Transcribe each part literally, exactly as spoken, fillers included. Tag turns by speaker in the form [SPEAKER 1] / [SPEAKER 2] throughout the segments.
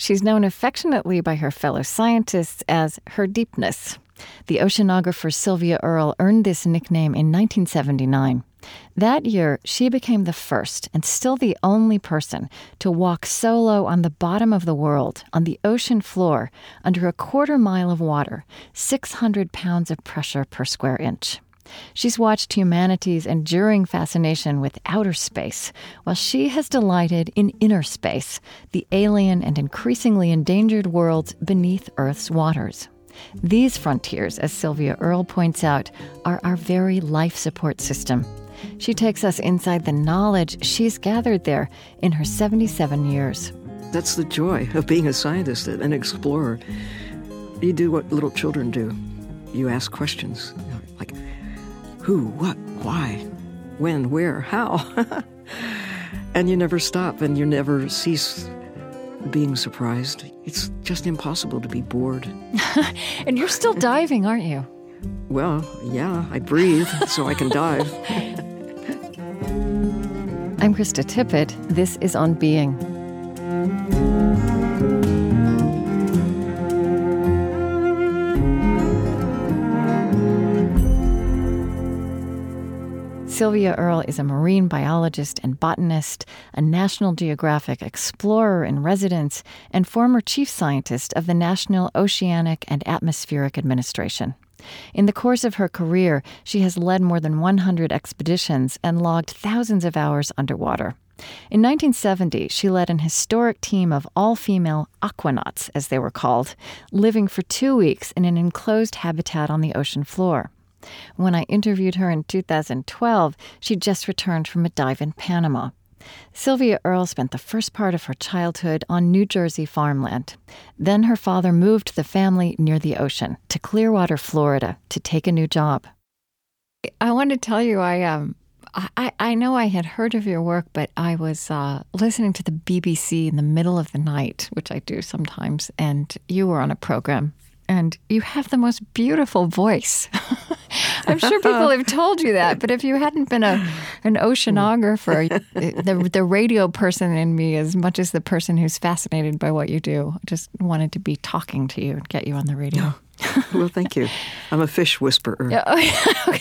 [SPEAKER 1] She's known affectionately by her fellow scientists as her deepness. The oceanographer Sylvia Earle earned this nickname in nineteen seventy-nine. That year, she became the first and still the only person to walk solo on the bottom of the world, on the ocean floor, under a quarter mile of water, six hundred pounds of pressure per square inch. She's watched humanity's enduring fascination with outer space, while she has delighted in inner space, the alien and increasingly endangered worlds beneath Earth's waters. These frontiers, as Sylvia Earle points out, are our very life support system. She takes us inside the knowledge she's gathered there in her seventy-seven years.
[SPEAKER 2] That's the joy of being a scientist, an explorer. You do what little children do. You ask questions, like who, what, why, when, where, how. And you never stop, and you never cease being surprised. It's just impossible to be bored.
[SPEAKER 1] And you're still diving, aren't you?
[SPEAKER 2] Well, yeah, I breathe so I can dive.
[SPEAKER 1] I'm Krista Tippett. This is On Being. Sylvia Earle is a marine biologist and botanist, a National Geographic explorer in residence, and former chief scientist of the National Oceanic and Atmospheric Administration. In the course of her career, she has led more than one hundred expeditions and logged thousands of hours underwater. In nineteen seventy, she led an historic team of all-female aquanauts, as they were called, living for two weeks in an enclosed habitat on the ocean floor. When I interviewed her in two thousand twelve, she'd just returned from a dive in Panama. Sylvia Earle spent the first part of her childhood on New Jersey farmland. Then her father moved the family near the ocean to Clearwater, Florida, to take a new job. I want to tell you, I um, I, I know I had heard of your work, but I was uh, listening to the B B C in the middle of the night, which I do sometimes, and you were on a program. And you have the most beautiful voice. I'm sure people have told you that, but if you hadn't been a an oceanographer, the the radio person in me, as much as the person who's fascinated by what you do, just wanted to be talking to you and get you on the radio.
[SPEAKER 2] Well, thank you. I'm a fish whisperer.
[SPEAKER 1] Yeah, oh, yeah,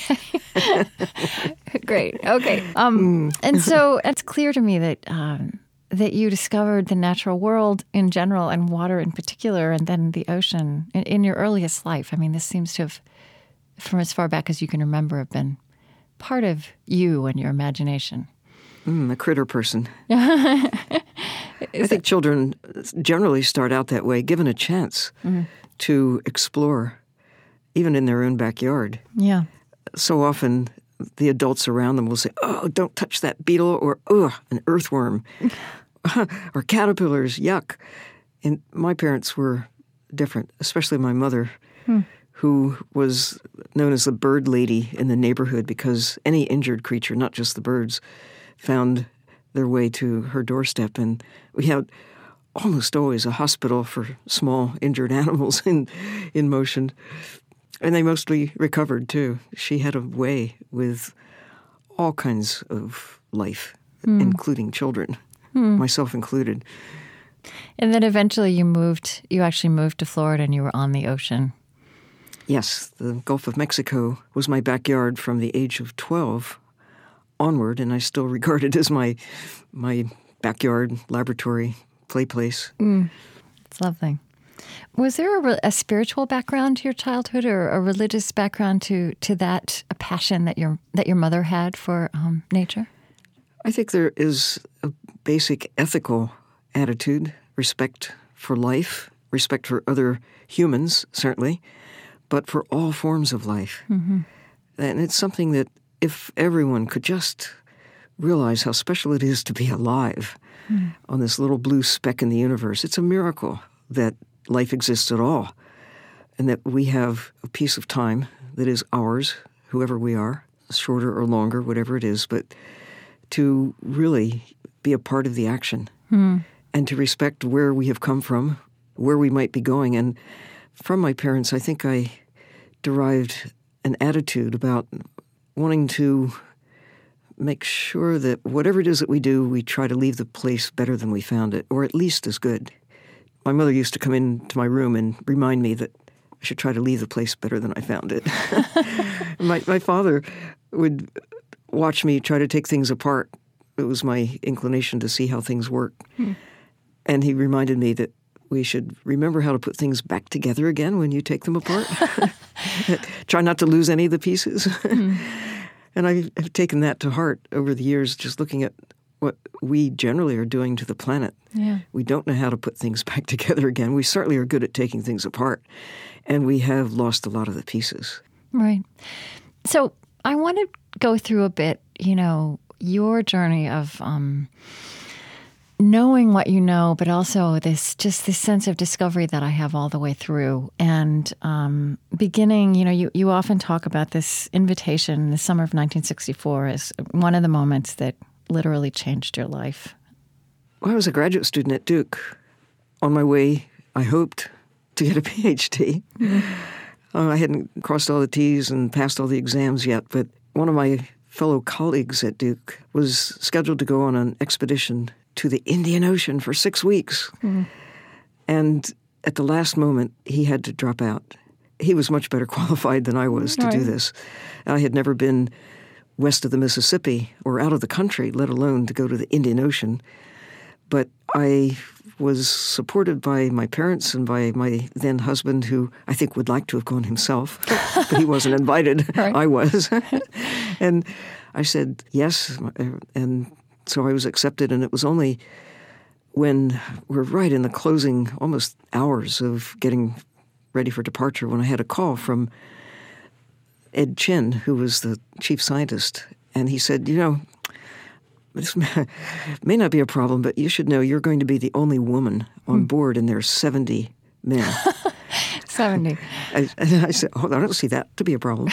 [SPEAKER 1] okay. Great. Okay. Um, mm. And so it's clear to me that um, that you discovered the natural world in general and water in particular, and then the ocean in, in your earliest life. I mean, this seems to have, from as far back as you can remember, have been part of you and your imagination.
[SPEAKER 2] Mm, a critter person. I think that... children generally start out that way, given a chance mm-hmm. to explore, even in their own backyard.
[SPEAKER 1] Yeah.
[SPEAKER 2] So often the adults around them will say, oh, don't touch that beetle, or, oh, an earthworm, or caterpillars, yuck. And my parents were different, especially my mother, hmm. who was known as the bird lady in the neighborhood because any injured creature, not just the birds, found their way to her doorstep. And we had almost always a hospital for small injured animals in, in motion. And they mostly recovered, too. She had a way with all kinds of life, mm. including children, mm. myself included.
[SPEAKER 1] And then eventually you moved, you actually moved to Florida and you were on the ocean.
[SPEAKER 2] Yes, the Gulf of Mexico was my backyard from the age of twelve onward, and I still regard it as my my backyard, laboratory, play place.
[SPEAKER 1] Mm. It's lovely. Was there a, a spiritual background to your childhood, or a religious background to to that a passion that your that your mother had for um, nature?
[SPEAKER 2] I think there is a basic ethical attitude, respect for life, respect for other humans, certainly, but for all forms of life. Mm-hmm. And it's something that if everyone could just realize how special it is to be alive mm. on this little blue speck in the universe, it's a miracle that life exists at all, and that we have a piece of time that is ours, whoever we are, shorter or longer, whatever it is, but to really be a part of the action mm. and to respect where we have come from, where we might be going. And from my parents, I think I derived an attitude about wanting to make sure that whatever it is that we do, we try to leave the place better than we found it, or at least as good. my mother used to come into my room and remind me that I should try to leave the place better than I found it. my, my father would watch me try to take things apart. It was my inclination to see how things work. Hmm. And he reminded me that we should remember how to put things back together again when you take them apart. Try not to lose any of the pieces. Hmm. And I have taken that to heart over the years, just looking at what we generally are doing to the planet.
[SPEAKER 1] Yeah.
[SPEAKER 2] We don't know how to put things back together again. We certainly are good at taking things apart, and we have lost a lot of the pieces.
[SPEAKER 1] Right. So I want to go through a bit, you know, your journey of um, knowing what you know, but also this just this sense of discovery that I have all the way through. And um, beginning, you know, you, you often talk about this invitation in the summer of nineteen sixty-four as one of the moments that literally changed your life.
[SPEAKER 2] Well, I was a graduate student at Duke, on my way, I hoped, to get a P H D. Mm-hmm. Uh, I hadn't crossed all the T's and passed all the exams yet, but one of my fellow colleagues at Duke was scheduled to go on an expedition to the Indian Ocean for six weeks. Mm-hmm. And at the last moment, he had to drop out. He was much better qualified than I was to right. do this. I had never been west of the Mississippi or out of the country, let alone to go to the Indian Ocean. But I was supported by my parents and by my then husband, who I think would like to have gone himself, but he wasn't invited. Right. I was. And I said yes, and so I was accepted, and it was only when we're right in the closing almost hours of getting ready for departure when I had a call from Ed Chin, who was the chief scientist, and he said, you know, this may not be a problem, but you should know you're going to be the only woman on board, and there's seventy men.
[SPEAKER 1] seventy.
[SPEAKER 2] I, I said, oh, I don't see that to be a problem.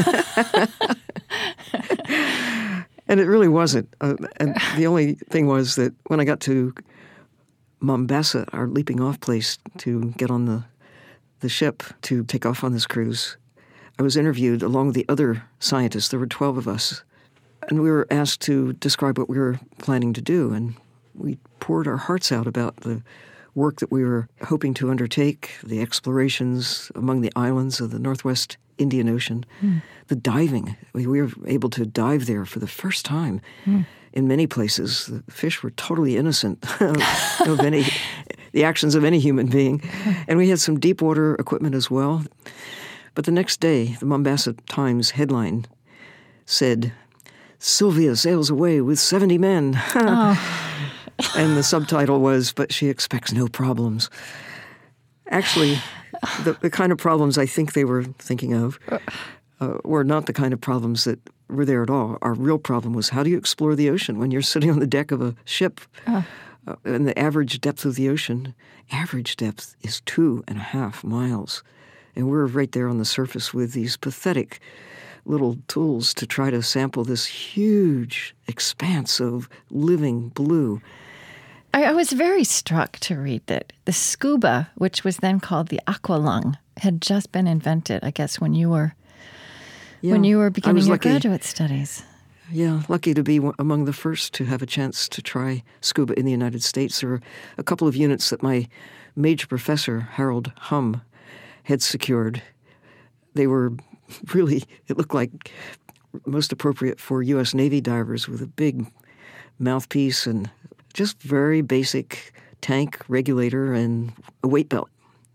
[SPEAKER 2] And it really wasn't. Uh, and the only thing was that when I got to Mombasa, our leaping off place to get on the, the ship to take off on this cruise, I was interviewed along with the other scientists. There were twelve of us. And we were asked to describe what we were planning to do. And we poured our hearts out about the work that we were hoping to undertake, the explorations among the islands of the Northwest Indian Ocean, mm. the diving. We were able to dive there for the first time. Mm. In many places, the fish were totally innocent of any, the actions of any human being. And we had some deep water equipment as well. But the next day, the Mombasa Times headline said, "Sylvia sails away with seventy men." Oh. And the subtitle was, "But she expects no problems." Actually, the, the kind of problems I think they were thinking of uh, were not the kind of problems that were there at all. Our real problem was, how do you explore the ocean when you're sitting on the deck of a ship? Oh. Uh, and the average depth of the ocean, average depth is two and a half miles. And we're right there on the surface with these pathetic little tools to try to sample this huge expanse of living blue.
[SPEAKER 1] I, I was very struck to read that the scuba, which was then called the aqualung, had just been invented, I guess, when you were yeah, when you were beginning your lucky, graduate studies.
[SPEAKER 2] Yeah, lucky to be among the first to have a chance to try scuba in the United States. There were a couple of units that my major professor, Harold Hum, had secured. They were really, it looked like most appropriate for U S Navy divers, with a big mouthpiece and just very basic tank regulator and a weight belt.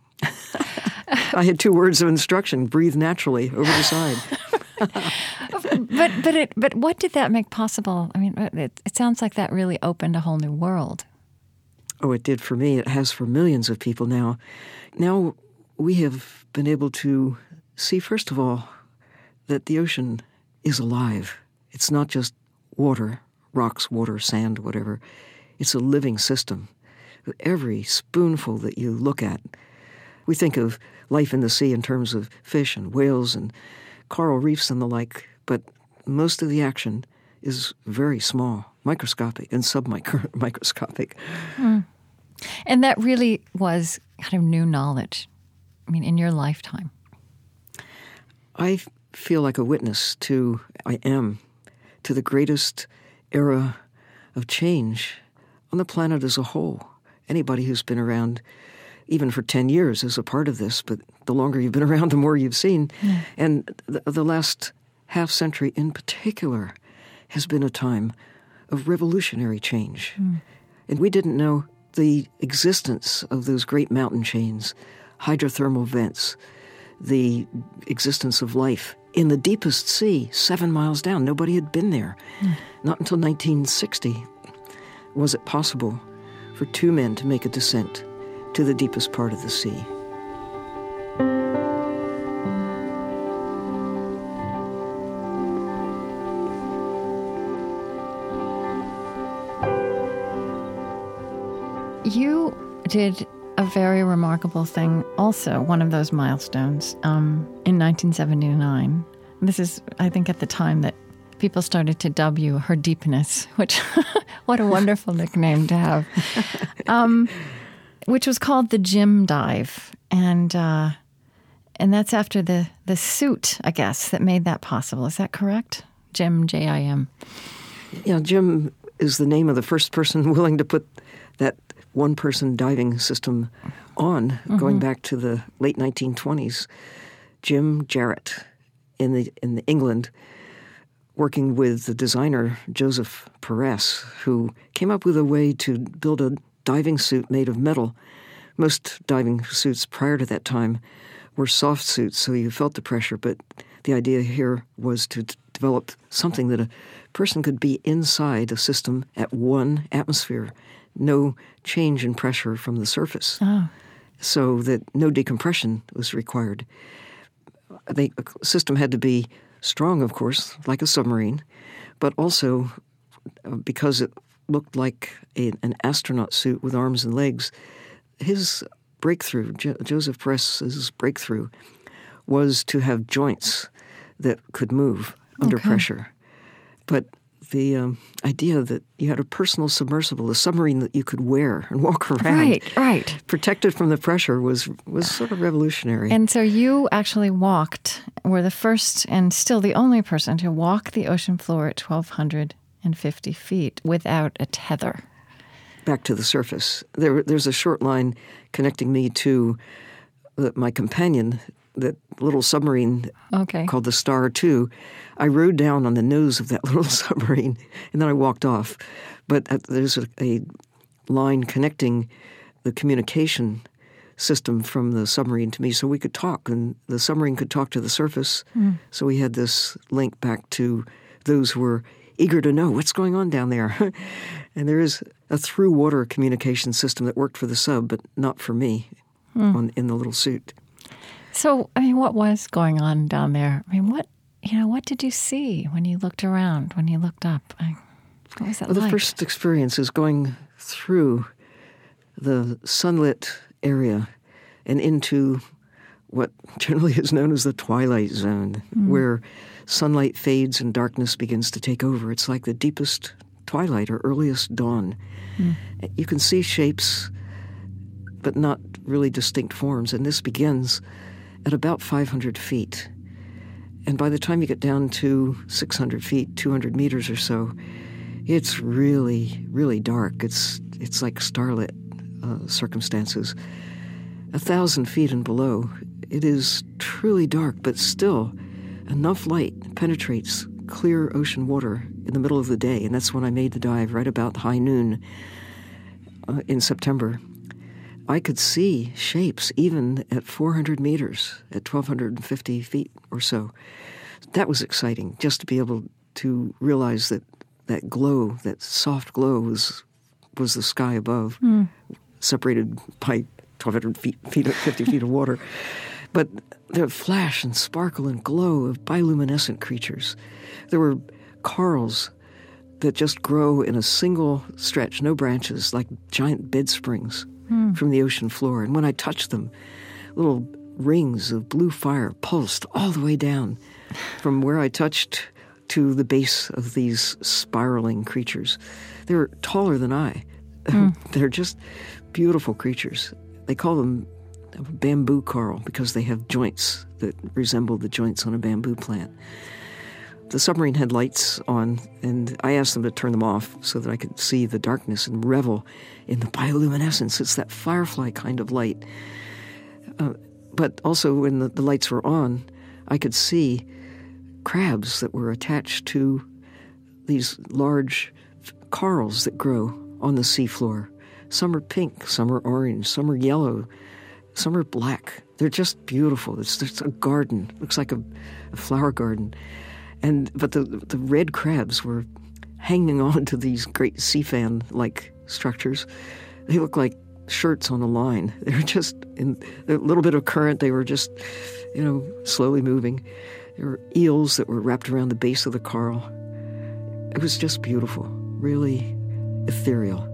[SPEAKER 2] I had two words of instruction: breathe naturally over the side.
[SPEAKER 1] but but it but what did that make possible? I mean, it, it sounds like that really opened a whole new world.
[SPEAKER 2] Oh, it did for me. It has for millions of people now. Now we have been able to see, first of all, that the ocean is alive. It's not just water, rocks, water, sand, whatever. It's a living system. Every spoonful that you look at, we think of life in the sea in terms of fish and whales and coral reefs and the like, but most of the action is very small, microscopic and submicroscopic.
[SPEAKER 1] Mm. And that really was kind of new knowledge, I mean, in your lifetime.
[SPEAKER 2] I feel like a witness to, I am, to the greatest era of change on the planet as a whole. Anybody who's been around even for ten years as a part of this, but the longer you've been around, the more you've seen. Mm. And the, the last half century in particular has been a time of revolutionary change. Mm. And we didn't know the existence of those great mountain chains, hydrothermal vents, the existence of life in the deepest sea, seven miles down. Nobody had been there. Mm. Not until nineteen sixty was it possible for two men to make a descent to the deepest part of the sea.
[SPEAKER 1] You did a very remarkable thing also, one of those milestones, um, in nineteen seventy-nine. This is, I think, at the time that people started to dub you Her Deepness, which, what a wonderful nickname to have, um, which was called the Jim Dive. And uh, and that's after the, the suit, I guess, that made that possible. Is that correct? Jim, J I M.
[SPEAKER 2] Yeah, Jim is the name of the first person willing to put that one-person diving system on, mm-hmm. going back to the late nineteen twenties. Jim Jarrett in the in the England, working with the designer Joseph Peress, who came up with a way to build a diving suit made of metal. Most diving suits prior to that time were soft suits, so you felt the pressure, but the idea here was to d- develop something that a person could be inside a system at one atmosphere, no change in pressure from the surface, oh. so that no decompression was required. The system had to be strong, of course, like a submarine, but also uh, because it looked like a, an astronaut suit with arms and legs. His breakthrough, Jo- Joseph Peress's breakthrough, was to have joints that could move under okay. pressure. But the um, idea that you had a personal submersible, a submarine that you could wear and walk around,
[SPEAKER 1] right, right,
[SPEAKER 2] protected from the pressure, was was sort of revolutionary.
[SPEAKER 1] And so you actually walked, were the first and still the only person to walk the ocean floor at twelve fifty feet without a tether.
[SPEAKER 2] Back to the surface. There, there's a short line connecting me to the, my companion, that little submarine okay. called the Star two. I rode down on the nose of that little submarine, and then I walked off. But uh, there's a, a line connecting the communication system from the submarine to me, so we could talk, and the submarine could talk to the surface. Mm. So we had this link back to those who were eager to know what's going on down there. And there is a through-water communication system that worked for the sub, but not for me mm. on, in the little suit.
[SPEAKER 1] So, I mean, what was going on down there? I mean, what, you know, what did you see when you looked around, when you looked up? I, what was that
[SPEAKER 2] well,
[SPEAKER 1] like?
[SPEAKER 2] The first experience is going through the sunlit area and into what generally is known as the twilight zone, mm. where sunlight fades and darkness begins to take over. It's like the deepest twilight or earliest dawn. Mm. You can see shapes, but not really distinct forms, and this begins at about five hundred feet. And by the time you get down to six hundred feet, two hundred meters or so, it's really, really dark. It's it's like starlit uh, circumstances. A thousand feet and below, it is truly dark, but still enough light penetrates clear ocean water in the middle of the day. And that's when I made the dive, right about high noon uh, in September. I could see shapes even at four hundred meters, at twelve fifty feet or so. That was exciting, just to be able to realize that that glow, that soft glow, was was the sky above, mm. separated by twelve fifty feet of water. But the flash and sparkle and glow of bioluminescent creatures. There were corals that just grow in a single stretch, no branches, like giant bed springs mm. from the ocean floor. And when I touched them, little rings of blue fire pulsed all the way down from where I touched to the base of these spiraling creatures. They were taller than I. Mm. They're just beautiful creatures. They call them bamboo coral because they have joints that resemble the joints on a bamboo plant. the submarine had lights on, and I asked them to turn them off so that I could see the darkness and revel in the bioluminescence. It's that firefly kind of light. Uh, but also when the, the lights were on, I could see crabs that were attached to these large corals that grow on the seafloor. Some are pink, some are orange, some are yellow, some are black. They're just beautiful. It's, it's a garden. It looks like a, a flower garden. And but the the red crabs were hanging on to these great sea fan-like structures. They look like shirts on a line. They were just in a little bit of current. They were just, you know, slowly moving. There were eels that were wrapped around the base of the coral. It was just beautiful, really ethereal.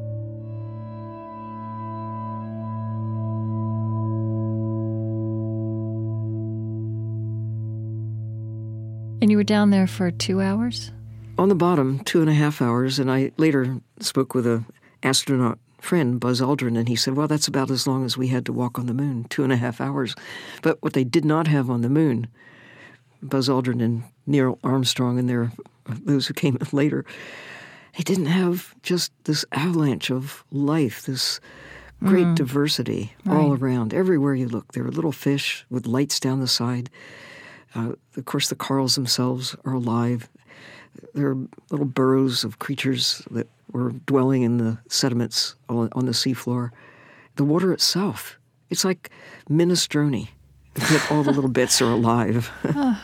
[SPEAKER 1] And you were down there for two hours?
[SPEAKER 2] On the bottom, two and a half hours, and I later spoke with an astronaut friend, Buzz Aldrin, and he said, well, that's about as long as we had to walk on the moon, two and a half hours. But what they did not have on the moon, Buzz Aldrin and Neil Armstrong and there those who came later, they didn't have just this avalanche of life, this great mm. diversity right. all around. Everywhere you look, there were little fish with lights down the side. Uh, of course, the corals themselves are alive. There are little burrows of creatures that were dwelling in the sediments on, on the seafloor. The water itself, it's like minestrone. Yet all the little bits are alive.
[SPEAKER 1] oh.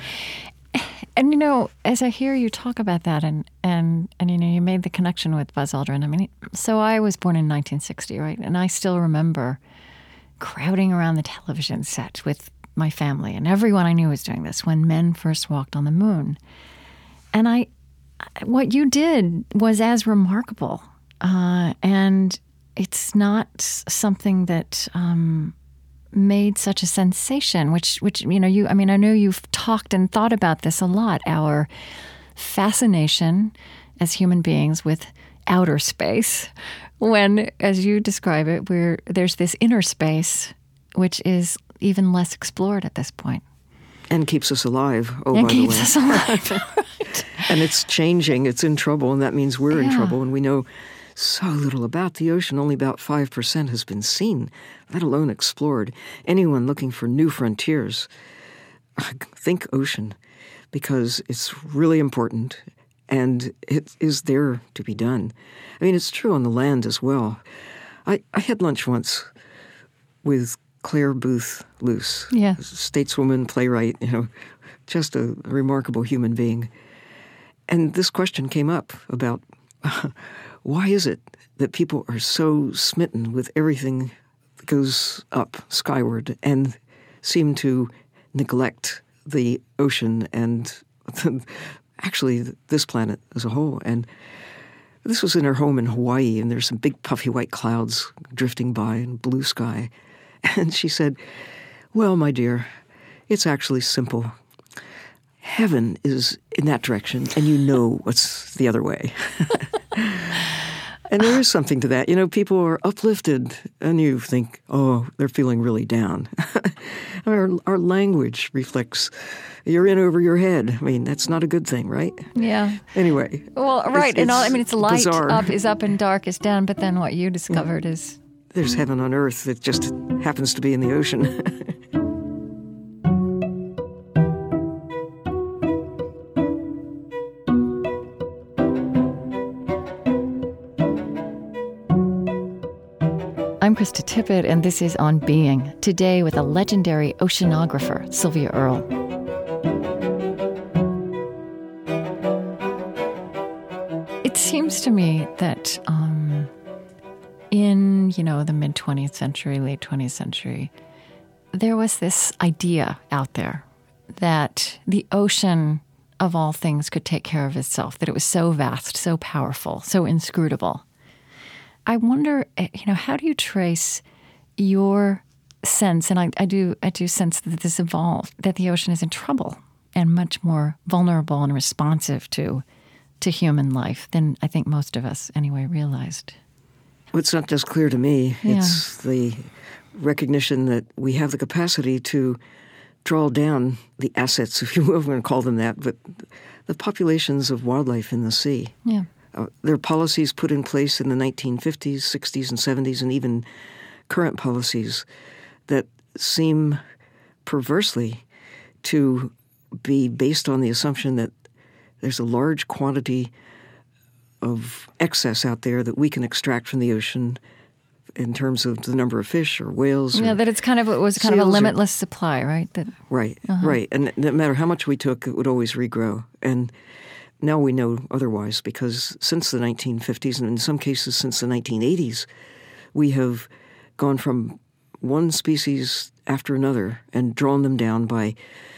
[SPEAKER 1] And, you know, as I hear you talk about that, and, and, and, you know, you made the connection with Buzz Aldrin. I mean, so I was born in nineteen sixty, right? And I still remember crowding around the television set with my family, and everyone I knew was doing this when men first walked on the moon. And I, what you did was as remarkable. Uh, and it's not something that um, made such a sensation, which, which, you know, you, I mean, I know you've talked and thought about this a lot, our fascination as human beings with outer space, when, as you describe it, where there's this inner space, which is even less explored at this point.
[SPEAKER 2] And keeps us alive, oh,
[SPEAKER 1] and
[SPEAKER 2] by the way.
[SPEAKER 1] keeps us alive. Right.
[SPEAKER 2] And it's changing, it's in trouble, and that means we're
[SPEAKER 1] yeah.
[SPEAKER 2] in trouble, and we know so little about the ocean. Only about five percent has been seen, let alone explored. Anyone looking for new frontiers, think ocean, because it's really important, and it is there to be done. I mean, it's true on the land as well. I, I had lunch once with Claire Booth Luce,
[SPEAKER 1] yeah.
[SPEAKER 2] stateswoman, playwright, you know, just a, a remarkable human being. And this question came up about uh, why is it that people are so smitten with everything that goes up skyward and seem to neglect the ocean and the, actually this planet as a whole. And this was in her home in Hawaii, and there's some big puffy white clouds drifting by and blue sky. And she said, well, my dear, it's actually simple. Heaven is in that direction, and you know what's the other way. And there is something to that. You know, people are uplifted, and you think, oh, they're feeling really down. our, our language reflects, you're in over your head. I mean, that's not a good thing, right?
[SPEAKER 1] Yeah.
[SPEAKER 2] Anyway.
[SPEAKER 1] Well, right.
[SPEAKER 2] It's,
[SPEAKER 1] and all, I
[SPEAKER 2] it's
[SPEAKER 1] mean, it's light
[SPEAKER 2] bizarre.
[SPEAKER 1] Up is up and dark is down, but then what you discovered
[SPEAKER 2] yeah.
[SPEAKER 1] is...
[SPEAKER 2] There's heaven on earth that just happens to be in the ocean.
[SPEAKER 1] I'm Krista Tippett, and this is On Being, today with a legendary oceanographer, Sylvia Earle. It seems to me that um, in, you know, the mid-twentieth century, late twentieth century, there was this idea out there that the ocean, of all things, could take care of itself, that it was so vast, so powerful, so inscrutable. I wonder, you know, how do you trace your sense, and I, I do I do sense that this evolved, that the ocean is in trouble and much more vulnerable and responsive to to human life than I think most of us anyway realized.
[SPEAKER 2] Well, it's not just clear to me.
[SPEAKER 1] Yeah.
[SPEAKER 2] It's the recognition that we have the capacity to draw down the assets, if you will, we're going to call them that, but the populations of wildlife in the sea.
[SPEAKER 1] Yeah.
[SPEAKER 2] Uh, there are policies put in place in the nineteen fifties, sixties, and seventies, and even current policies that seem perversely to be based on the assumption that there's a large quantity of excess out there that we can extract from the ocean in terms of the number of fish or whales.
[SPEAKER 1] Yeah,
[SPEAKER 2] or
[SPEAKER 1] that it's kind of, it was kind of a limitless or, supply, right? That,
[SPEAKER 2] right, uh-huh. right. And no matter how much we took, it would always regrow. And now we know otherwise, because since the nineteen fifties, and in some cases since the nineteen eighties, we have gone from one species after another and drawn them down by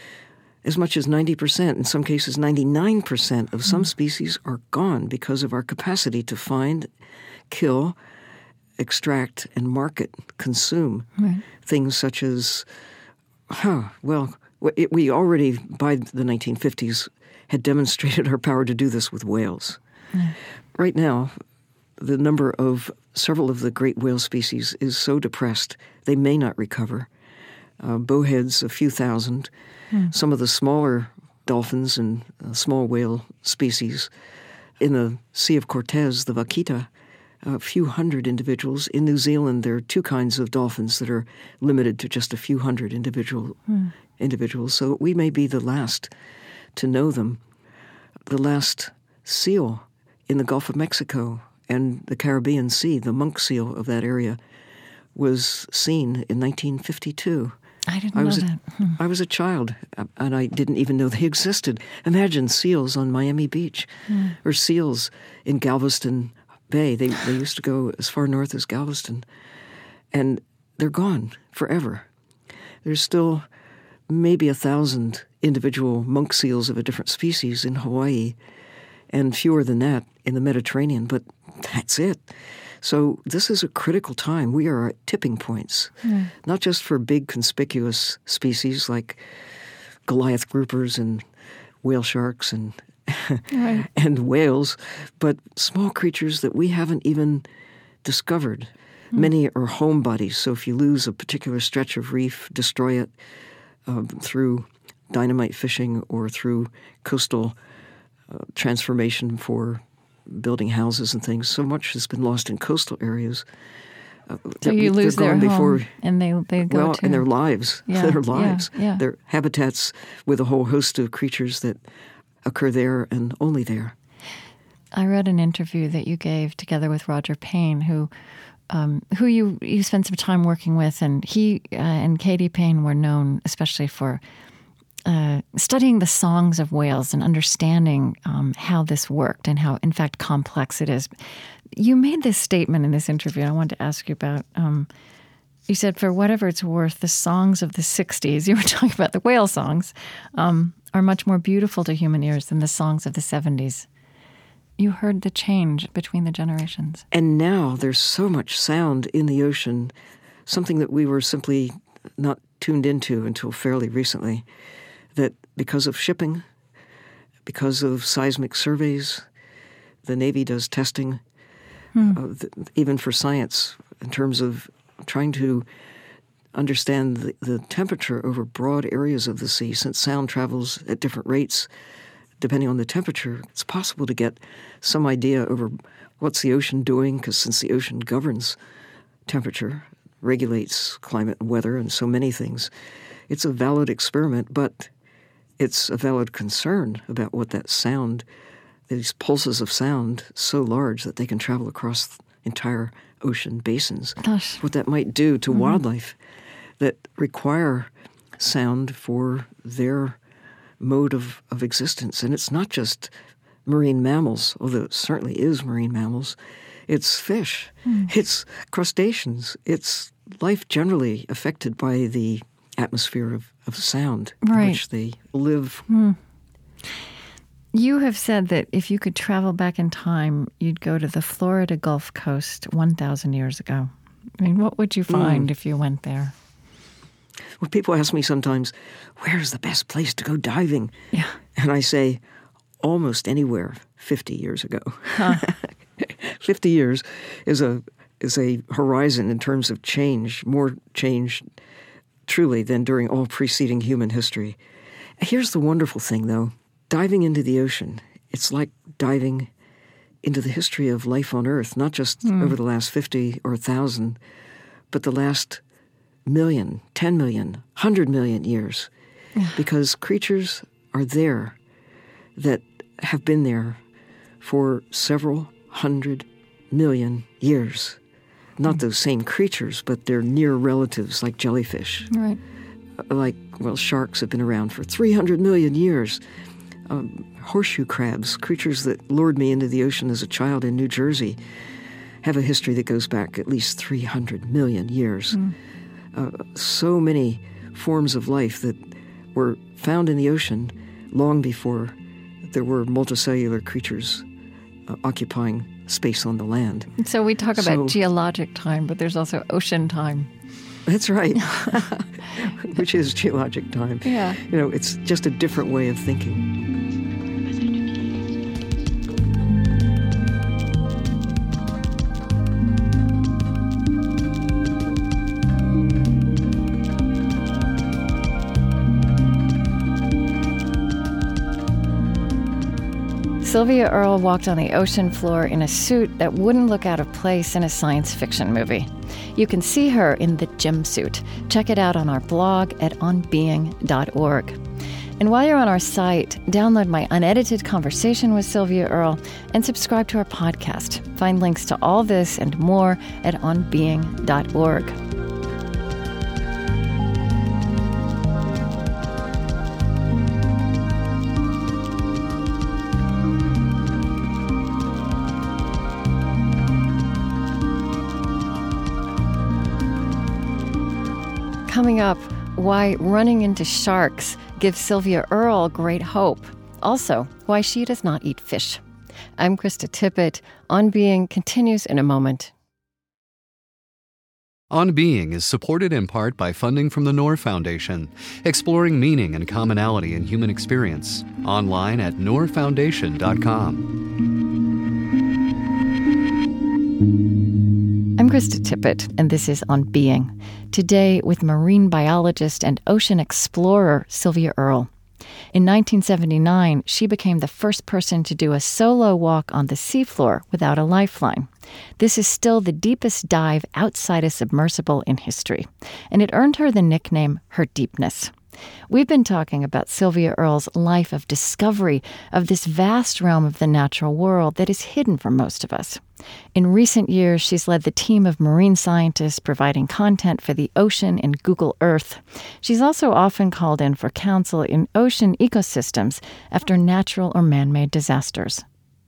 [SPEAKER 2] as much as ninety percent. In some cases, ninety-nine percent of some mm. species are gone because of our capacity to find, kill, extract, and market, consume right. things such as, huh, well, it, we already, by the nineteen fifties, had demonstrated our power to do this with whales. Mm. Right now, the number of several of the great whale species is so depressed, they may not recover. Uh, bowheads, a few thousand. Mm. Some of the smaller dolphins and uh, small whale species. In the Sea of Cortez, the vaquita, a few hundred individuals. In New Zealand, there are two kinds of dolphins that are limited to just a few hundred individual mm. individuals. So we may be the last to know them. The last seal in the Gulf of Mexico and the Caribbean Sea, the monk seal of that area, was seen in nineteen fifty-two.
[SPEAKER 1] I didn't
[SPEAKER 2] I
[SPEAKER 1] know
[SPEAKER 2] was
[SPEAKER 1] that.
[SPEAKER 2] A, hmm. I was a child, and I didn't even know they existed. Imagine seals on Miami Beach, hmm. or seals in Galveston Bay. They they used to go as far north as Galveston, and they're gone forever. There's still maybe a thousand individual monk seals of a different species in Hawaii, and fewer than that in the Mediterranean, but that's it. So this is a critical time. We are at tipping points, mm. not just for big conspicuous species like Goliath groupers and whale sharks and right. and whales, but small creatures that we haven't even discovered. Mm. Many are homebodies, so if you lose a particular stretch of reef, destroy it uh, through dynamite fishing or through coastal uh, transformation for building houses and things. So much has been lost in coastal areas. Uh,
[SPEAKER 1] so you lose their
[SPEAKER 2] before,
[SPEAKER 1] home, and they they go
[SPEAKER 2] well,
[SPEAKER 1] to
[SPEAKER 2] and their lives,
[SPEAKER 1] yeah,
[SPEAKER 2] their lives,
[SPEAKER 1] yeah, yeah.
[SPEAKER 2] their habitats with a whole host of creatures that occur there and only there.
[SPEAKER 1] I read an interview that you gave together with Roger Payne, who um, who you you spent some time working with, and he uh, and Katie Payne were known especially for Uh, studying the songs of whales and understanding um, how this worked and how, in fact, complex it is. You made this statement in this interview I wanted to ask you about. Um, you said, for whatever it's worth, the songs of the sixties, you were talking about the whale songs, um, are much more beautiful to human ears than the songs of the seventies. You heard the change between the generations.
[SPEAKER 2] And now there's so much sound in the ocean, something that we were simply not tuned into until fairly recently. That because of shipping, because of seismic surveys, the Navy does testing, hmm. uh, th- even for science, in terms of trying to understand the, the temperature over broad areas of the sea. Since sound travels at different rates, depending on the temperature, it's possible to get some idea over what's the ocean doing, because since the ocean governs temperature, regulates climate and weather and so many things, it's a valid experiment, but it's a valid concern about what that sound, these pulses of sound, so large that they can travel across entire ocean basins.
[SPEAKER 1] Gosh.
[SPEAKER 2] What that might do to mm-hmm. wildlife that require sound for their mode of, of existence. And it's not just marine mammals, although it certainly is marine mammals. It's fish. Mm. It's crustaceans. It's life generally affected by the atmosphere of, of sound
[SPEAKER 1] right.
[SPEAKER 2] in which they live.
[SPEAKER 1] Mm. You have said that if you could travel back in time, you'd go to the Florida Gulf Coast one thousand years ago. I mean, what would you find mm. if you went there?
[SPEAKER 2] Well, people ask me sometimes, where's the best place to go diving?
[SPEAKER 1] Yeah.
[SPEAKER 2] And I say, almost anywhere fifty years ago.
[SPEAKER 1] Huh.
[SPEAKER 2] fifty years is a is a horizon in terms of change, more change truly than during all preceding human history. Here's the wonderful thing, though. diving into the ocean, it's like diving into the history of life on Earth, not just mm. over the last fifty or one thousand, but the last million, ten million, one hundred million years. Because creatures are there that have been there for several hundred million years. Not mm. those same creatures, but they're near relatives like jellyfish.
[SPEAKER 1] Right.
[SPEAKER 2] Like, well, sharks have been around for three hundred million years. Um, horseshoe crabs, creatures that lured me into the ocean as a child in New Jersey, have a history that goes back at least three hundred million years. Mm. Uh, so many forms of life that were found in the ocean long before there were multicellular creatures uh, occupying space on the land.
[SPEAKER 1] So we talk about so, geologic time, but there's also ocean time.
[SPEAKER 2] That's right, which is geologic time.
[SPEAKER 1] Yeah.
[SPEAKER 2] You know, it's just a different way of thinking.
[SPEAKER 1] Sylvia Earle walked on the ocean floor in a suit that wouldn't look out of place in a science fiction movie. You can see her in the gym suit. Check it out on our blog at on being dot org. And while you're on our site, download my unedited conversation with Sylvia Earle and subscribe to our podcast. Find links to all this and more at on being dot org. Coming up, why running into sharks gives Sylvia Earle great hope. Also, why she does not eat fish. I'm Krista Tippett. On Being continues in a moment.
[SPEAKER 3] On Being is supported in part by funding from the Noor Foundation, exploring meaning and commonality in human experience. Online at noor foundation dot com.
[SPEAKER 1] I'm Krista Tippett, and this is On Being. Today with marine biologist and ocean explorer Sylvia Earle. In nineteen seventy-nine, she became the first person to do a solo walk on the seafloor without a lifeline. This is still the deepest dive outside a submersible in history, and it earned her the nickname Her Deepness. We've been talking about Sylvia Earle's life of discovery of this vast realm of the natural world that is hidden from most of us. In recent years, she's led the team of marine scientists providing content for the ocean in Google Earth. She's also often called in for counsel in ocean ecosystems after natural or man-made disasters.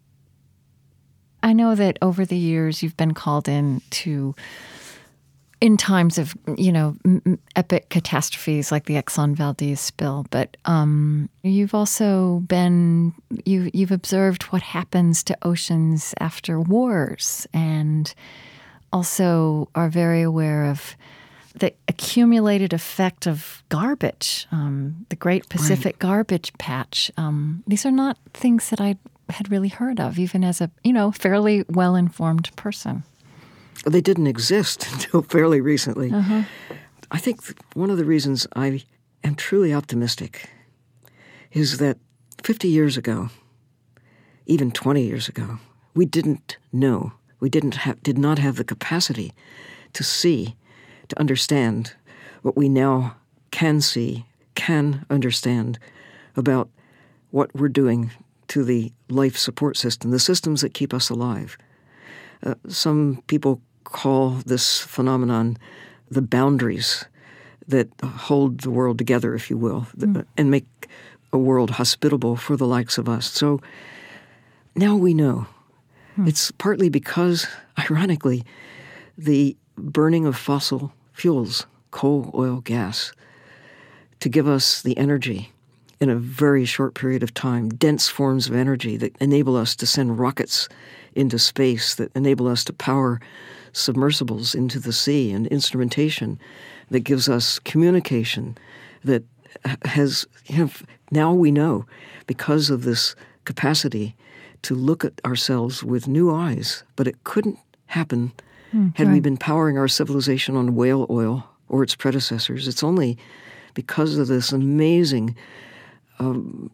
[SPEAKER 1] I know that over the years you've been called in to in times of, you know, m- epic catastrophes like the Exxon Valdez spill, but um, you've also been, you, you've observed what happens to oceans after wars and also are very aware of the accumulated effect of garbage, um, the Great Pacific right. Garbage Patch. Um, these are not things that I had really heard of, even as a, you know, fairly well-informed person.
[SPEAKER 2] They didn't exist until fairly recently.
[SPEAKER 1] Uh-huh.
[SPEAKER 2] I think one of the reasons I am truly optimistic is that fifty years ago, even twenty years ago, we didn't know, we didn't have, did not have the capacity to see, to understand what we now can see, can understand about what we're doing to the life support system, the systems that keep us alive. Uh, some people call this phenomenon the boundaries that hold the world together, if you will, mm. and make a world hospitable for the likes of us. So now we know. Mm. It's partly because, ironically, the burning of fossil fuels, coal, oil, gas, to give us the energy in a very short period of time, dense forms of energy that enable us to send rockets into space, that enable us to power submersibles into the sea, and instrumentation that gives us communication that has, you know, now we know, because of this capacity to look at ourselves with new eyes. But it couldn't happen mm, had right. we been powering our civilization on whale oil or its predecessors. It's only because of this amazing um,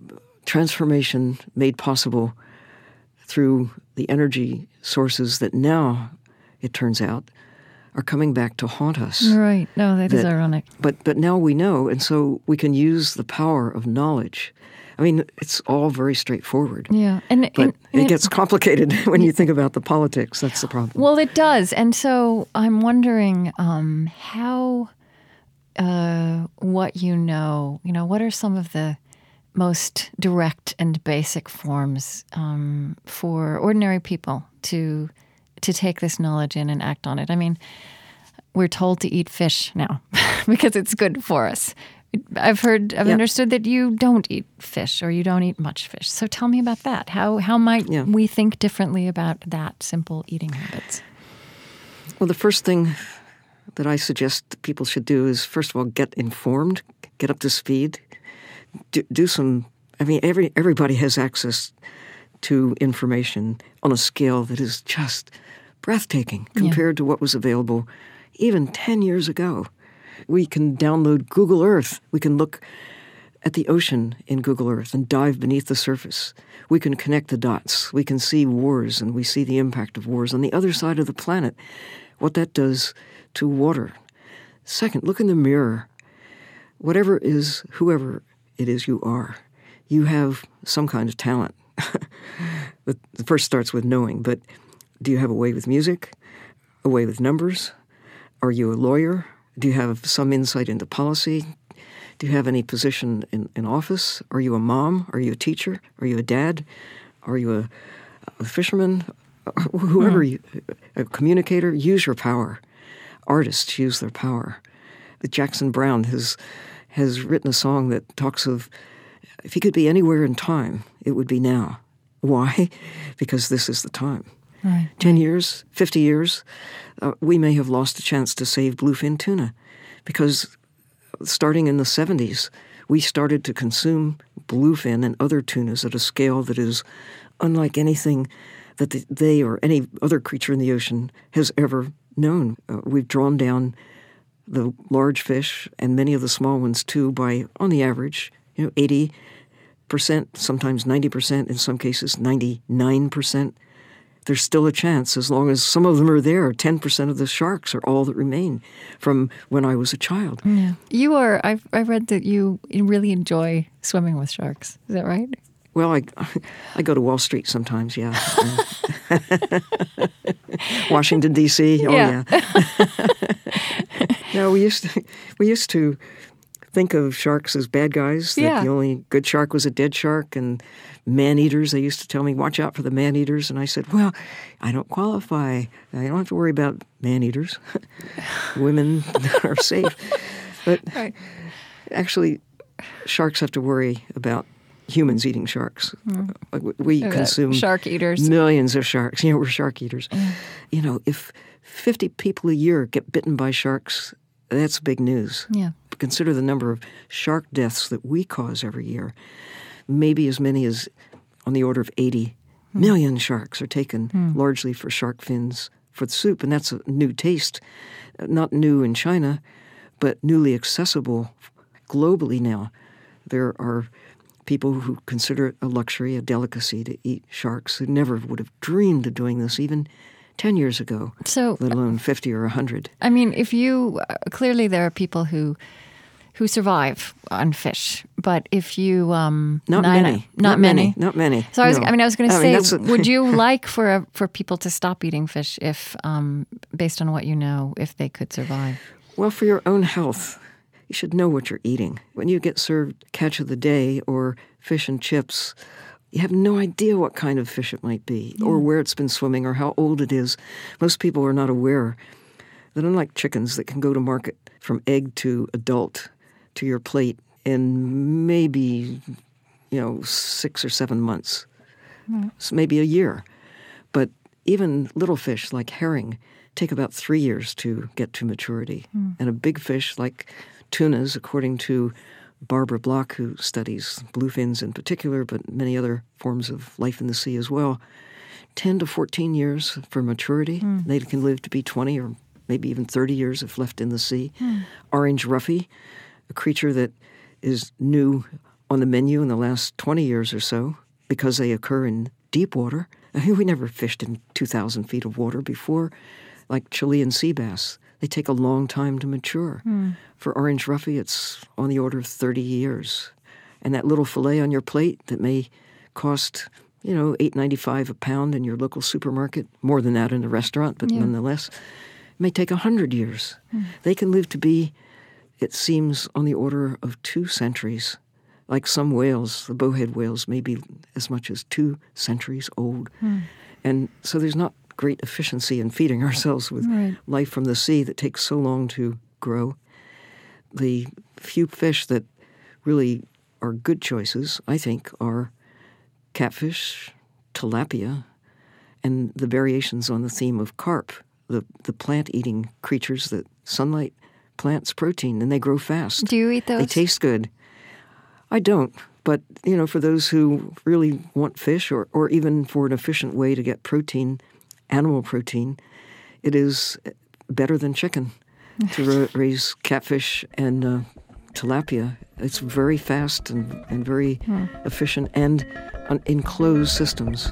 [SPEAKER 2] transformation made possible through the energy sources that now, it turns out, are coming back to haunt us.
[SPEAKER 1] Right. No, that, that is ironic.
[SPEAKER 2] But but now we know, and so we can use the power of knowledge. I mean, it's all very straightforward.
[SPEAKER 1] Yeah. And,
[SPEAKER 2] but
[SPEAKER 1] and, and
[SPEAKER 2] it gets complicated when you think about the politics. That's the problem.
[SPEAKER 1] Well, it does. And so I'm wondering um, how, uh, what you know, you know, what are some of the most direct and basic forms um, for ordinary people to to take this knowledge in and act on it? I mean, we're told to eat fish now because it's good for us. I've heard, I've yeah. understood that you don't eat fish or you don't eat much fish. So tell me about that. How how might yeah. we think differently about that simple eating habits?
[SPEAKER 2] Well, the first thing that I suggest people should do is, first of all, get informed, get up to speed, do, do some, I mean, every everybody has access to information on a scale that is just breathtaking compared yeah. to what was available even ten years ago. We can download Google Earth. We can look at the ocean in Google Earth and dive beneath the surface. We can connect the dots. We can see wars, and we see the impact of wars on the other side of the planet, what that does to water. Second, look in the mirror. Whatever is, whoever it is you are, you have some kind of talent. The first starts with knowing, but do you have a way with music? A way with numbers? Are you a lawyer? Do you have some insight into policy? Do you have any position in, in office? Are you a mom? Are you a teacher? Are you a dad? Are you a, a fisherman? Whoever mm. you, a communicator, use your power. Artists use their power. Jackson Browne has has written a song that talks of, if he could be anywhere in time, it would be now. Why? Because this is the time.
[SPEAKER 1] Right.
[SPEAKER 2] Ten years, fifty years, uh, we may have lost a chance to save bluefin tuna, because starting in the seventies, we started to consume bluefin and other tunas at a scale that is unlike anything that the, they or any other creature in the ocean has ever known. Uh, we've drawn down the large fish and many of the small ones too by, on the average, you know, eighty percent, sometimes ninety percent, in some cases ninety-nine percent. There's still a chance, as long as some of them are there. ten percent of the sharks are all that remain from when I was a child.
[SPEAKER 1] Yeah. You are, I've, I've read that you really enjoy swimming with sharks. Is that right?
[SPEAKER 2] Well, I, I go to Wall Street sometimes, yeah. Washington, D C, oh yeah. yeah. No, we used to, we used to think of sharks as bad guys, that
[SPEAKER 1] yeah.
[SPEAKER 2] the only good shark was a dead shark, and man-eaters, they used to tell me, watch out for the man-eaters. And I said, well, I don't qualify. I don't have to worry about man-eaters. Women are safe. But right. actually, sharks have to worry about humans eating sharks. Mm. We okay. consume
[SPEAKER 1] shark eaters.
[SPEAKER 2] Millions of sharks. You know, we're shark eaters. Mm. You know, if fifty people a year get bitten by sharks, that's big news.
[SPEAKER 1] Yeah.
[SPEAKER 2] Consider the number of shark deaths that we cause every year. Maybe as many as on the order of eighty mm. million sharks are taken mm. largely for shark fins for the soup. And that's a new taste, not new in China, but newly accessible globally now. There are people who consider it a luxury, a delicacy to eat sharks, who never would have dreamed of doing this even ten years ago,
[SPEAKER 1] so,
[SPEAKER 2] let alone fifty or one hundred.
[SPEAKER 1] I mean, if you, uh, clearly there are people who who survive on fish, but if you... Um,
[SPEAKER 2] not, not many.
[SPEAKER 1] Not, not many. many.
[SPEAKER 2] Not many.
[SPEAKER 1] So I was,
[SPEAKER 2] no.
[SPEAKER 1] I mean, I was going to
[SPEAKER 2] I
[SPEAKER 1] say,
[SPEAKER 2] mean, a,
[SPEAKER 1] would you like for a, for people to stop eating fish if, um, based on what you know, if they could survive?
[SPEAKER 2] Well, for your own health, you should know what you're eating. When you get served catch of the day or fish and chips, you have no idea what kind of fish it might be, yeah. or where it's been swimming, or how old it is. Most people are not aware that unlike chickens that can go to market from egg to adult to your plate in maybe, you know, six or seven months, mm. so maybe a year. But even little fish like herring take about three years to get to maturity. Mm. And a big fish like tunas, according to Barbara Block, who studies bluefins in particular, but many other forms of life in the sea as well, ten to fourteen years for maturity. Mm. They can live to be twenty or maybe even thirty years if left in the sea. Mm. Orange roughy, a creature that is new on the menu in the last twenty years or so because they occur in deep water. I mean, we never fished in two thousand feet of water before, like Chilean sea bass. They take a long time to mature. Mm. For orange roughy, it's on the order of thirty years. And that little fillet on your plate that may cost, you know, eight ninety-five a pound in your local supermarket, more than that in a restaurant, but yeah. nonetheless, it may take one hundred years. Mm. They can live to be, it seems, on the order of two centuries. Like some whales, the bowhead whales may be as much as two centuries old. Mm. And so there's not great efficiency in feeding ourselves with right. life from the sea that takes so long to grow. The few fish that really are good choices, I think, are catfish, tilapia, and the variations on the theme of carp, the, the plant-eating creatures that sunlight plants protein, and they grow fast.
[SPEAKER 1] Do you eat those?
[SPEAKER 2] They taste good. I don't, but, you know, for those who really want fish or, or even for an efficient way to get protein, animal protein, it is better than chicken to ra- raise catfish and uh, tilapia. It's very fast and, and very hmm. efficient and uh, in closed systems.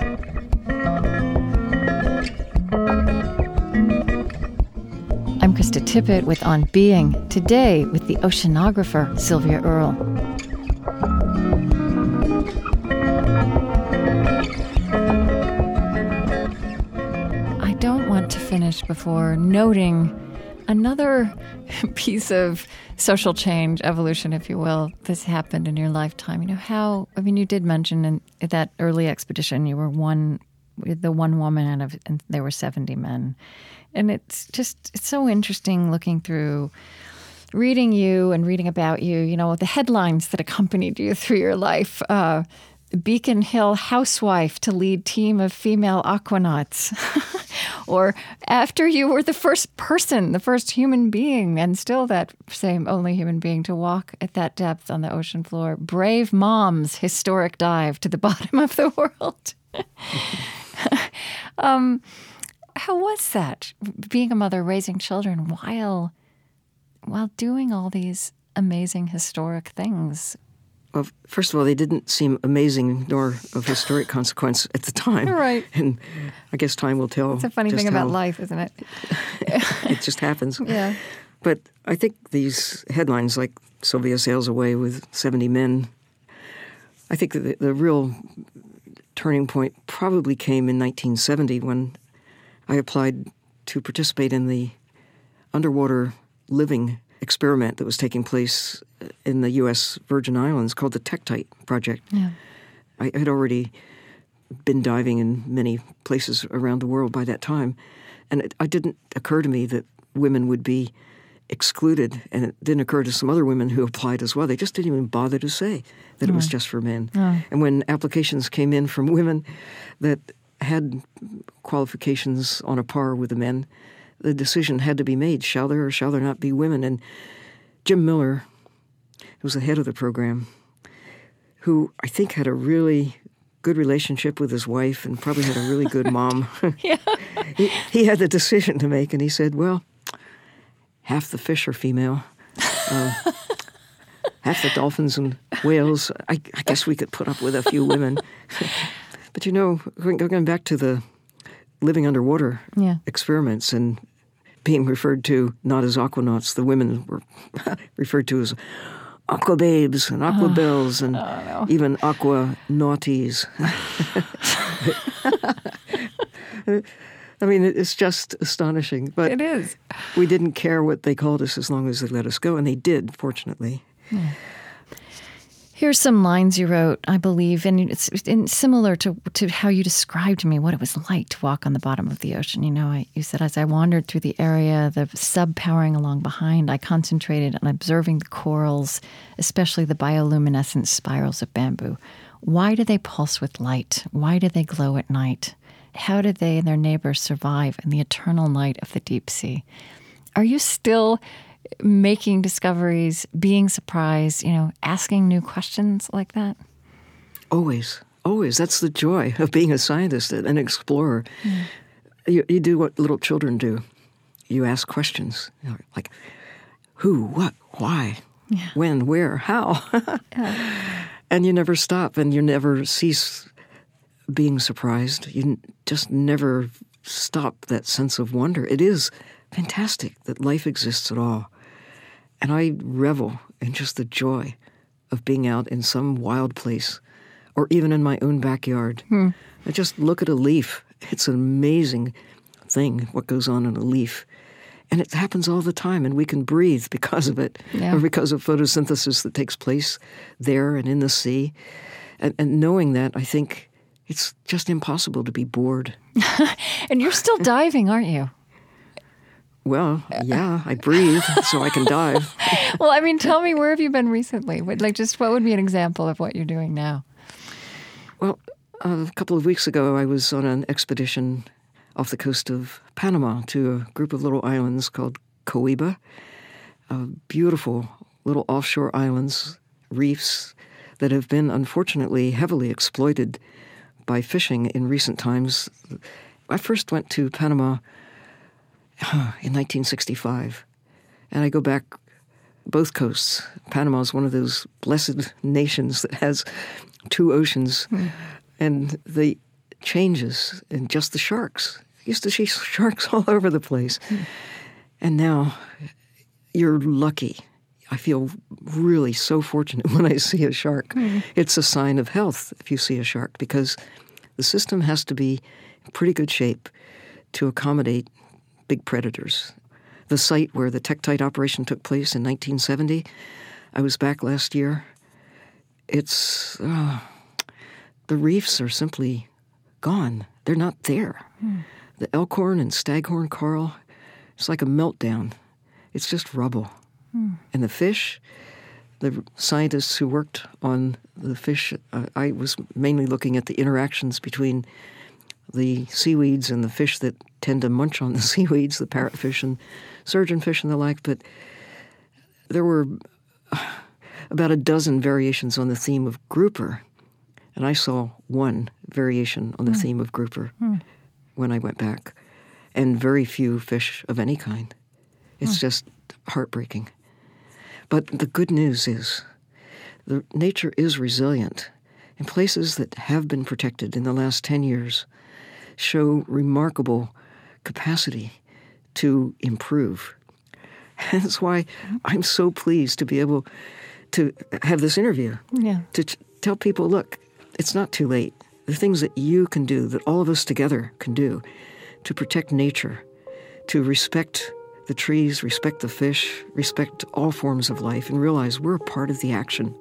[SPEAKER 1] I'm Krista Tippett with On Being, today with the oceanographer Sylvia Earle. I don't want to finish before noting another piece of social change, evolution, if you will, that's happened in your lifetime. You know, how, I mean, you did mention in that early expedition, you were one, the one woman out of, and there were seventy men. And it's just, it's so interesting looking through, reading you and reading about you, you know, the headlines that accompanied you through your life. Uh, Beacon Hill housewife to lead team of female aquanauts. Or after you were the first person, the first human being, and still that same only human being to walk at that depth on the ocean floor. Brave mom's historic dive to the bottom of the world. um, how was that, being a mother, raising children while while doing all these amazing historic things?
[SPEAKER 2] Well, first of all, they didn't seem amazing nor of historic consequence at the time.
[SPEAKER 1] Right.
[SPEAKER 2] And I guess time will tell.
[SPEAKER 1] It's a funny thing about life, isn't it?
[SPEAKER 2] It just happens.
[SPEAKER 1] Yeah.
[SPEAKER 2] But I think these headlines, like Sylvia sails away with seventy men, I think that the, the real turning point probably came in nineteen seventy when I applied to participate in the underwater living experiment that was taking place in the U S Virgin Islands called the Tektite Project.
[SPEAKER 1] Yeah.
[SPEAKER 2] I had already been diving in many places around the world by that time, and it, it didn't occur to me that women would be excluded, and it didn't occur to some other women who applied as well. They just didn't even bother to say that oh. it was just for men. Oh. And when applications came in from women that had qualifications on a par with the men, the decision had to be made. Shall there or shall there not be women? And Jim Miller, who was the head of the program, who I think had a really good relationship with his wife and probably had a really good mom.
[SPEAKER 1] Yeah.
[SPEAKER 2] he, he had the decision to make, and he said, well, half the fish are female. Uh, half the dolphins and whales. I, I guess we could put up with a few women. But, you know, going back to the living underwater yeah. experiments and being referred to not as aquanauts, the women were referred to as aqua babes and aqua bells and oh, no. even aqua naughties. I mean, it's just astonishing. But
[SPEAKER 1] it is.
[SPEAKER 2] We didn't care what they called us as long as they let us go, and they did, fortunately.
[SPEAKER 1] Yeah. Here's some lines you wrote, I believe, and it's and similar to, to how you described to me what it was like to walk on the bottom of the ocean. You know, I, you said, as I wandered through the area, the sub powering along behind, I concentrated on observing the corals, especially the bioluminescent spirals of bamboo. Why do they pulse with light? Why do they glow at night? How did they and their neighbors survive in the eternal night of the deep sea? Are you still making discoveries, being surprised, you know, asking new questions like that?
[SPEAKER 2] Always, always. That's the joy of being a scientist, an explorer. Mm. You, you do what little children do. You ask questions, you know, like who, what, why,
[SPEAKER 1] Yeah.
[SPEAKER 2] When, where, how?
[SPEAKER 1] Yeah.
[SPEAKER 2] And you never stop, and you never cease being surprised. You n- just never stop that sense of wonder. It is fantastic that life exists at all. And I revel in just the joy of being out in some wild place, or even in my own backyard.
[SPEAKER 1] Hmm.
[SPEAKER 2] I just look at a leaf. It's an amazing thing, what goes on in a leaf. And it happens all the time, and we can breathe because of it,
[SPEAKER 1] Yeah.
[SPEAKER 2] or because of photosynthesis that takes place there and in the sea. And, and knowing that, I think it's just impossible to be bored.
[SPEAKER 1] And you're still diving, aren't you?
[SPEAKER 2] Well, yeah, I breathe so I can dive.
[SPEAKER 1] Well, I mean, tell me, where have you been recently? What, like, just what would be an example of what you're doing now?
[SPEAKER 2] Well, uh, a couple of weeks ago, I was on an expedition off the coast of Panama to a group of little islands called Coiba, uh, beautiful little offshore islands, reefs that have been unfortunately heavily exploited by fishing in recent times. I first went to Panama in nineteen sixty-five, and I go back both coasts. Panama is one of those blessed nations that has two oceans, mm. and the changes in just the sharks. I used to see sharks all over the place. Mm. And now you're lucky. I feel really so fortunate when I see a shark. Mm. It's a sign of health if you see a shark, because the system has to be in pretty good shape to accommodate big predators. The site where the Tektite operation took place in nineteen seventy, I was back last year. It's, uh, the reefs are simply gone. They're not there. Mm. The elkhorn and staghorn coral, it's like a meltdown. It's just rubble. Mm. And the fish, the scientists who worked on the fish, uh, I was mainly looking at the interactions between the seaweeds and the fish that tend to munch on the seaweeds, the parrotfish and surgeonfish and the like, but there were about a dozen variations on the theme of grouper, and I saw one variation on the mm. theme of grouper mm. when I went back, and very few fish of any kind. It's mm. just heartbreaking. But the good news is the nature is resilient, and places that have been protected in the last ten years show remarkable capacity to improve. And that's why I'm so pleased to be able to have this interview,
[SPEAKER 1] yeah.
[SPEAKER 2] to t- tell people, look, it's not too late. The things that you can do, that all of us together can do, to protect nature, to respect the trees, respect the fish, respect all forms of life, and realize we're a part of the action.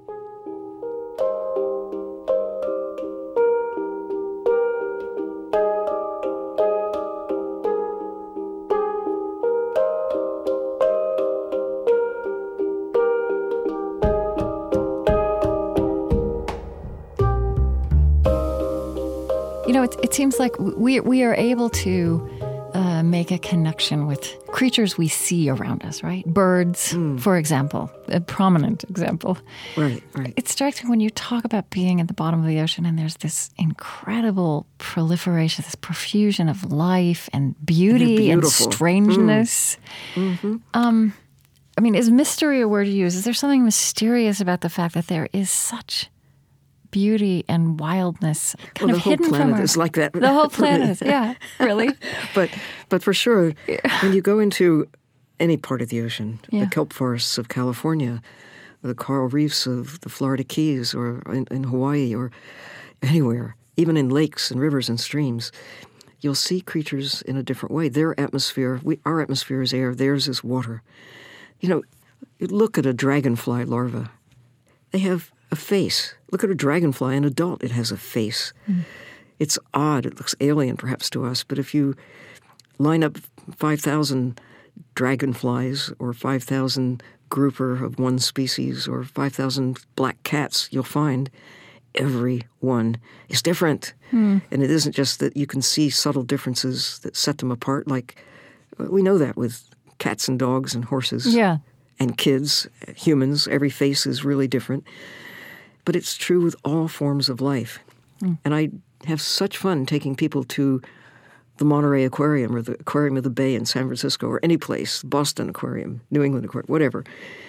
[SPEAKER 1] You know, it, it seems like we we are able to uh, make a connection with creatures we see around us, right? Birds, mm. for example, a prominent example.
[SPEAKER 2] Right, right.
[SPEAKER 1] It strikes me when you talk about being at the bottom of the ocean and there's this incredible proliferation, this profusion of life and beauty and, and strangeness. Mm. Mm-hmm. Um, I mean, is mystery a word you use? Is there something mysterious about the fact that there is such beauty and wildness kind
[SPEAKER 2] well,
[SPEAKER 1] of
[SPEAKER 2] the
[SPEAKER 1] hidden
[SPEAKER 2] whole planet
[SPEAKER 1] from our,
[SPEAKER 2] is like that.
[SPEAKER 1] The whole planet is, yeah, really.
[SPEAKER 2] but but for sure, yeah. when you go into any part of the ocean,
[SPEAKER 1] yeah.
[SPEAKER 2] the kelp forests of California, the coral reefs of the Florida Keys, or in, in Hawaii, or anywhere, even in lakes and rivers and streams, you'll see creatures in a different way. Their atmosphere, we, our atmosphere is air, theirs is water. You know, you look at a dragonfly larva. They have a face. Look at a dragonfly, an adult, it has a face. Mm. It's odd. It looks alien perhaps to us, but if you line up five thousand dragonflies or five thousand grouper of one species or five thousand black cats, you'll find every one is different. Mm. And it isn't just that you can see subtle differences that set them apart. Like, we know that with cats and dogs and horses
[SPEAKER 1] yeah.
[SPEAKER 2] and kids, humans. Every face is really different. But it's true with all forms of life. Mm. And I have such fun taking people to the Monterey Aquarium or the Aquarium of the Bay in San Francisco or any place, Boston Aquarium, New England Aquarium, whatever,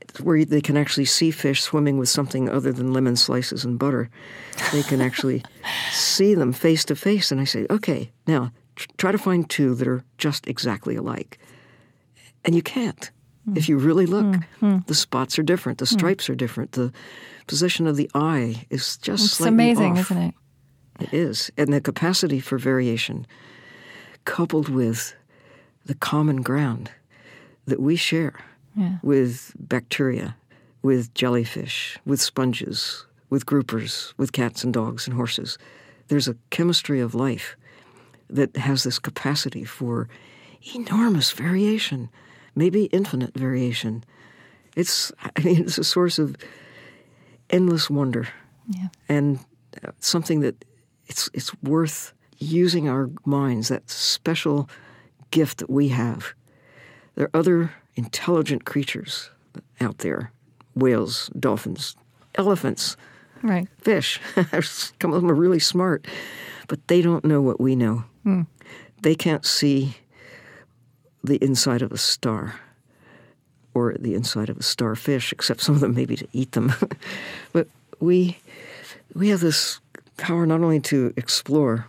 [SPEAKER 2] where they can actually see fish swimming with something other than lemon slices and butter. They can actually see them face to face. And I say, okay, now tr- try to find two that are just exactly alike. And you can't. Mm. If you really look, mm-hmm. the spots are different. The stripes mm. are different. The position of the eye is just
[SPEAKER 1] it's
[SPEAKER 2] slightly
[SPEAKER 1] amazing,
[SPEAKER 2] off.
[SPEAKER 1] Isn't it?
[SPEAKER 2] It is. And the capacity for variation, coupled with the common ground that we share yeah. with bacteria, with jellyfish, with sponges, with groupers, with cats and dogs and horses. There's a chemistry of life that has this capacity for enormous variation, maybe infinite variation. It's, I mean, it's a source of endless wonder
[SPEAKER 1] yeah.
[SPEAKER 2] and something that it's it's worth using our minds, that special gift that we have. There are other intelligent creatures out there, whales, dolphins, elephants,
[SPEAKER 1] right.
[SPEAKER 2] fish. Some of them are really smart, but they don't know what we know.
[SPEAKER 1] Mm.
[SPEAKER 2] They can't see the inside of a star or the inside of a starfish, except some of them maybe to eat them. But we we have this power not only to explore,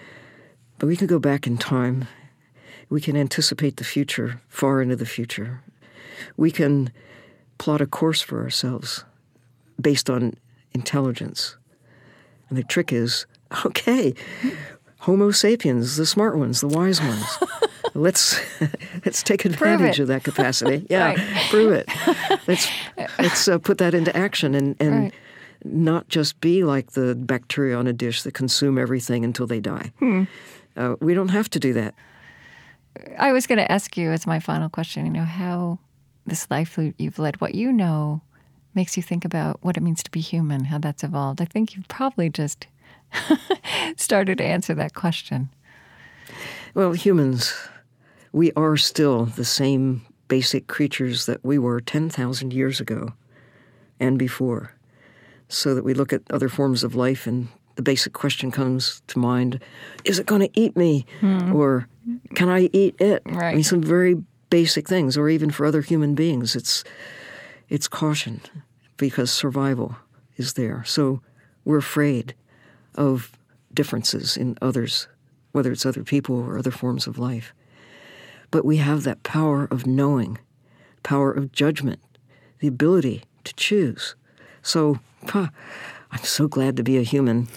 [SPEAKER 2] but we can go back in time. We can anticipate the future, far into the future. We can plot a course for ourselves based on intelligence. And the trick is, okay, Homo sapiens, the smart ones, the wise ones, let's let's take advantage of that capacity. Yeah,
[SPEAKER 1] right.
[SPEAKER 2] prove it. Let's let's uh, put that into action and and
[SPEAKER 1] right.
[SPEAKER 2] not just be like the bacteria on a dish that consume everything until they die.
[SPEAKER 1] Hmm.
[SPEAKER 2] Uh, we don't have to do that.
[SPEAKER 1] I was going to ask you as my final question, you know, how this life you've led, what you know, makes you think about what it means to be human, how that's evolved. I think you've probably just started to answer that question.
[SPEAKER 2] Well, humans, we are still the same basic creatures that we were ten thousand years ago and before. So that we look at other forms of life and the basic question comes to mind, is it going to eat me? Hmm. Or can I eat it?
[SPEAKER 1] Right.
[SPEAKER 2] I mean, some very basic things, or even for other human beings, it's it's caution because survival is there. So we're afraid of differences in others, whether it's other people or other forms of life. But we have that power of knowing, power of judgment, the ability to choose. So huh, I'm so glad to be a human.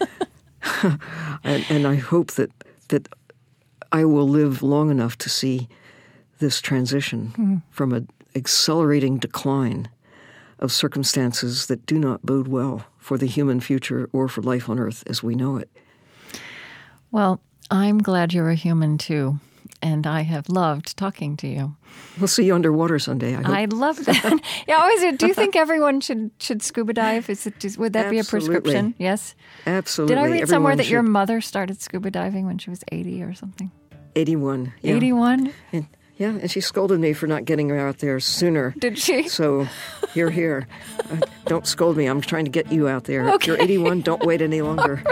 [SPEAKER 2] and, and I hope that that I will live long enough to see this transition mm-hmm. from an accelerating decline of circumstances that do not bode well for the human future or for life on Earth as we know it.
[SPEAKER 1] Well, I'm glad you're a human too, and I have loved talking to you.
[SPEAKER 2] We'll see you underwater someday, I hope.
[SPEAKER 1] I love that. Yeah, always. Do you think everyone should should scuba dive? Is it, is, would that
[SPEAKER 2] Absolutely.
[SPEAKER 1] be a prescription? Yes?
[SPEAKER 2] Absolutely.
[SPEAKER 1] Did I read
[SPEAKER 2] Everyone
[SPEAKER 1] somewhere that
[SPEAKER 2] should.
[SPEAKER 1] your mother started scuba diving when she was eighty or something?
[SPEAKER 2] eighty-one. Yeah.
[SPEAKER 1] eighty-one?
[SPEAKER 2] And, yeah, and she scolded me for not getting her out there sooner.
[SPEAKER 1] Did she?
[SPEAKER 2] So, here, here. Uh, don't scold me. I'm trying to get you out there.
[SPEAKER 1] Okay.
[SPEAKER 2] If you're eighty-one, don't wait any longer.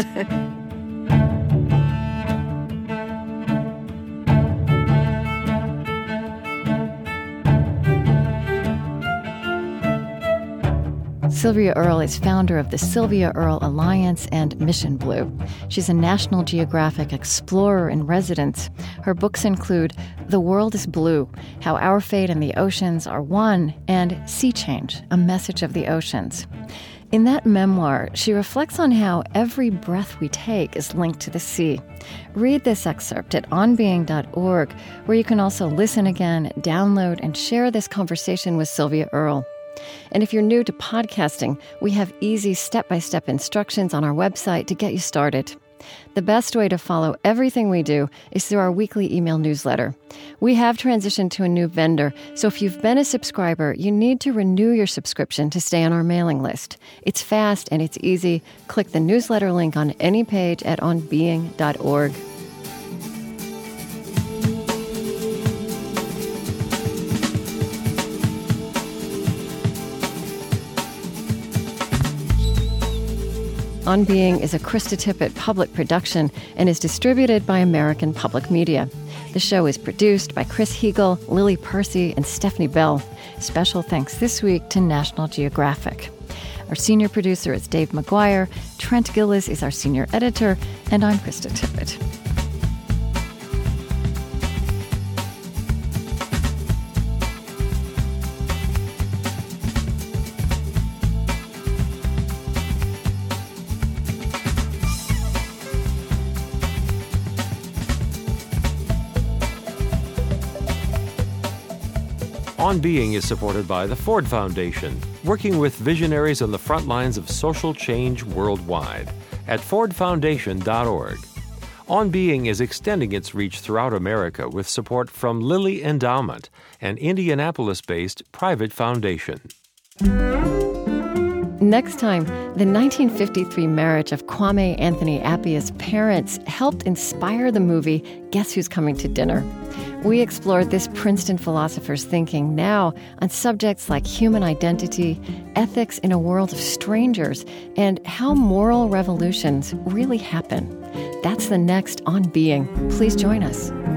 [SPEAKER 1] Sylvia Earle is founder of the Sylvia Earle Alliance and Mission Blue. She's a National Geographic explorer in residence. Her books include The World is Blue, How Our Fate and the Oceans Are One, and Sea Change, A Message of the Oceans. In that memoir, she reflects on how every breath we take is linked to the sea. Read this excerpt at on being dot org, where you can also listen again, download, and share this conversation with Sylvia Earle. And if you're new to podcasting, we have easy step-by-step instructions on our website to get you started. The best way to follow everything we do is through our weekly email newsletter. We have transitioned to a new vendor, so if you've been a subscriber, you need to renew your subscription to stay on our mailing list. It's fast and it's easy. Click the newsletter link on any page at on being dot org. On Being is a Krista Tippett public production and is distributed by American Public Media. The show is produced by Chris Heagle, Lily Percy, and Stephanie Bell. Special thanks this week to National Geographic. Our senior producer is Dave McGuire, Trent Gillis is our senior editor, and I'm Krista Tippett.
[SPEAKER 4] On Being is supported by the Ford Foundation, working with visionaries on the front lines of social change worldwide at ford foundation dot org. On Being is extending its reach throughout America with support from Lilly Endowment, an Indianapolis-based private foundation.
[SPEAKER 1] Next time, the nineteen fifty-three marriage of Kwame Anthony Appiah's parents helped inspire the movie Guess Who's Coming to Dinner? We explored this Princeton philosopher's thinking now on subjects like human identity, ethics in a world of strangers, and how moral revolutions really happen. That's the next On Being. Please join us.